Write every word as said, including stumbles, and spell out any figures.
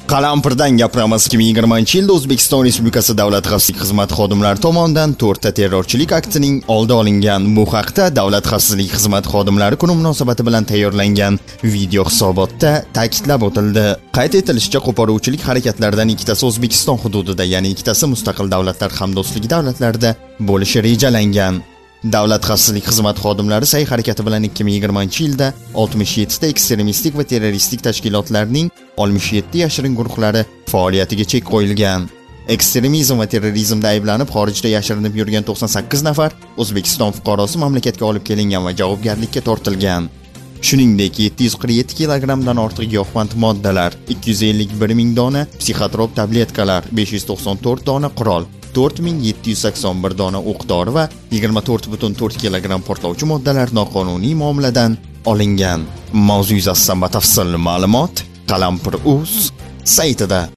Qalampirdan gapiramiz. ikki ming yigirmanchi yilda O'zbekiston Respublikasi Davlat xavfsizlik xizmati xodimlari tomonidan to'rtta terrorchilik aktining oldi olingan. Bu haqda Davlat xavfsizlik xizmati xodimlari kuni munosabati bilan tayyorlangan video hisobotda ta'kidlab o'tildi. Qayd etilishicha, qo'poruvchilik harakatlaridan ikkitasi O'zbekiston hududida, ya'ni ikkitasi mustaqil davlatlar hamdo'stligi davlatlarida bo'lishi rejalangan. Davlat xavfsizlik xizmati xodimlari sa'y-harakati bilan ikki ming yigirmanchi yilda oltmish yetti ta ekstremistik va terroristik tashkilotlarning oltmish yetti yashirin guruhlari faoliyatiga chek qo'yilgan. Ekstremizm va terrorizmda ayblanib xorijda yashirinib yurgan to'qson sakkiz nafar O'zbekiston fuqarosi mamlakatga olib kelingan va javobgarlikka tortilgan. Shuningdek, yetti yuz qirq yetti kilogrammdan ortiq giyohvand moddalar, ikki yuz ellik bir ming dona psixotrop tabletkalar, besh yuz to'qson to'rt dona qurol, to'rt ming yetti yuz sakson bir dona o'q-dori va yigirma to'rt butun to'rt kilogramm portlovchi moddalar noqonuniy muomaladan olingan. Mavzu yuzasidan batafsil ma'lumot Qalampir.uz saytida.